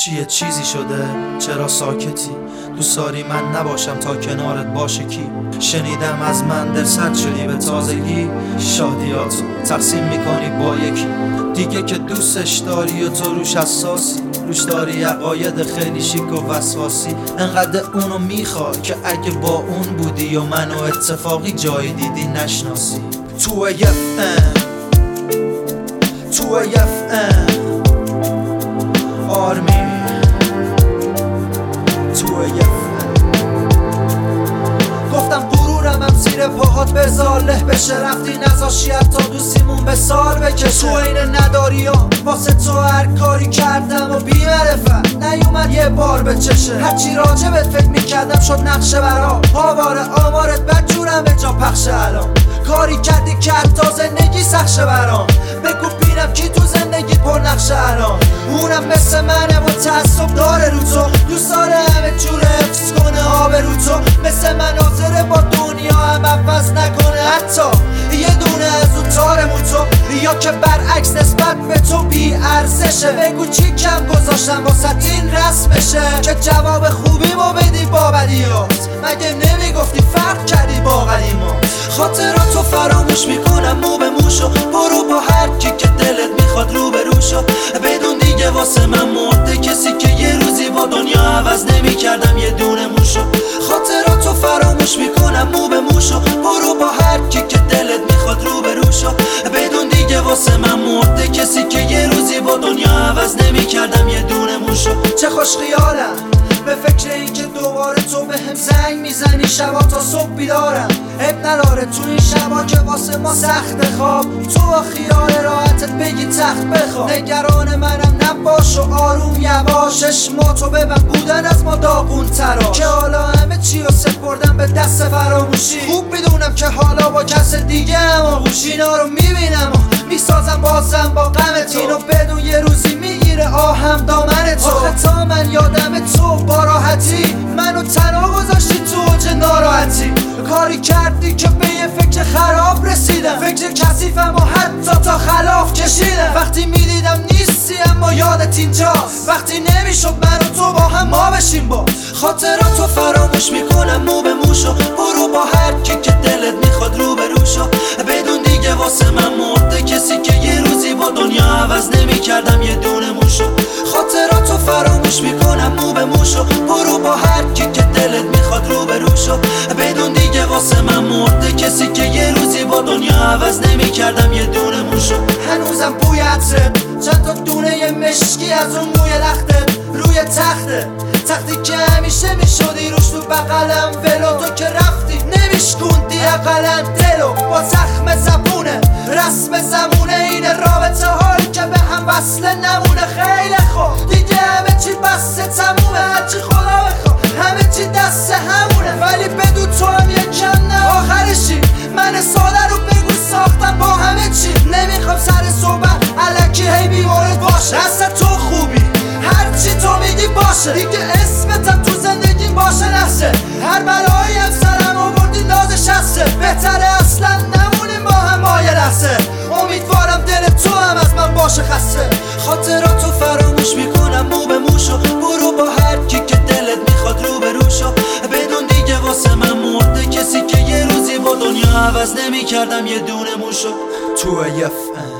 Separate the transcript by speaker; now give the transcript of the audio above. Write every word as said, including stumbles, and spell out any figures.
Speaker 1: چیه چیزی شده؟ چرا ساکتی؟ دوست داری من نباشم تا کنارت باشه کی؟ شنیدم از من دلسرد شدی به تازگی، شادیاتو تقسیم میکنی با یکی دیگه که دوستش داری و تو روش حساسی، روش داری عقاید خیلی شیک و وسواسی. انقدر اونو میخوای که اگه با اون بودی و منو اتفاقی جایی دیدی نشناسی. تو اف ام تو اف ام آرمی تو اف ام گفتم غرورم هم زیر پاهات بذار له بشه، رفتی نذاشی حتی دوستیمون به سال بکشه. تو این نداری ها واسه تو هر کاری کردم و بی معرفت نیومد یه بار به چشه. هرچی راجبت فکر میکردم شد نقشه برا آواره آمارت بدجورم به جا پخشه. الان کاری کردی که حتی زندگی سخشه برام، بگو بینم کی تو زندگی پر نقشه الان. اونم مثل منه و تعصب داره رو تو، دوست داره همه جوره حفظ کنه آب رو تو. مثل مناظره با دنیا هم عوض نکنه حتی یه دونه از اون تار موتو، یا که برعکس نسبت به تو بی ارزشه. بگو چی کم گذاشتم واسه این رسمشه که جواب خوبی ما بدی با بدیات. مگه نمیگفتی فرق کردی با قدیما؟ خاطراتو فراموش میکنم مو به موشو، برو با هر کی که دلت میخواد رو به روشو. بدون دیگه واسه من مرده کسی که یه روزی با دنیا عوض نمیکردم یه دونه موشو. خاطراتو فراموش میکنم مو به موشو، برو با هر کی که دلت میخواد رو به روشو. بدون دیگه واسه من مرده کسی که یه روزی با دنیا عوض نمیکردم یه دونه موشو. چه خوش خیالم به فکر این که دوباره تو به هم زنگ میزنی شبا تا صبح بیدارم. اب نداره تو این شبا که واسه ما سخت خواب، تو با خیال راحتت بگی تخت بخواب. نگران منم نباش و آروم یواش، چشماتو ببن بودن از ما داغون ترا که حالا همه چی رو سپردم به دست فراموشی. خوب میدونم که حالا با کس دیگه هم آغوش اینا رو میبینم و میسازم بازم با غم تو. اینو بدون یه روزی میگیره آهم دامن تو. آخه تا من یادم تو با راحتی منو تنها گذاشتی تو اوج ناراحتی. کاری کردی که به یه فکر خراب رسیدم، فکر کثیفم و حتی تا خلاف کشیدم. وقتی میدیدم نیستی اما یادت اینجاست، وقتی نمیشد من و تو با هم ما بشیم با. خاطراتو فراموش میکنم مو به موشو، برو با هر کی که دلت میخواد رو به روشو. بدون دیگه واسه من مرده کسی که یه روزی با دنیا عوض نمیکردم یه دونه موشو. خاطراتو فراموش میکنم مو به موشو، برو با هر کی که دلت میخواد رو به روشو. بدون دیگه واسه من مرده کسی که یه روزی با دنیا عوض نمیکردم یه دونه موشو. هنوزم بوی عطرت، چند تا دونه یه مشکی از اون موی لختت روی تخته، تختی که همیشه میشدی روش تو بغلم ولو. تو که رفتی نمیشکوندی اقلا دلو با زخم زبونه رسم زمونه. این رابطه هایی که به هم وصله نمونه. خیلی خوب دیگه همه چی بسته تمومه، هرچی خدا بخوا همه چی دست همونه. ولی بدون تو هم یکم نه آخرشی، من ساده رو بگو ساختم با همه چی. نمیخوام سر صحبت الکی هی بیمارت باشه، اصلا تو خوبی هرچی تو میگی باشه. دیگه اسمتم تو زندگی باشه نشه، هر بلایی هم سرم آوردی نازش هسته. بهتره اصلا نمونیم با هم مایه لحظه، امیدوارم دل تو هم از من باشه خسته. خاطراتو فراموش میکنم مو به موشو، برو با هر کی که دلت میخواد رو به روشو. بدون دیگه واسه من مرده کسی که یه روزی با دنیا عوض نمیکردم یه دونه موشو. تو اف ام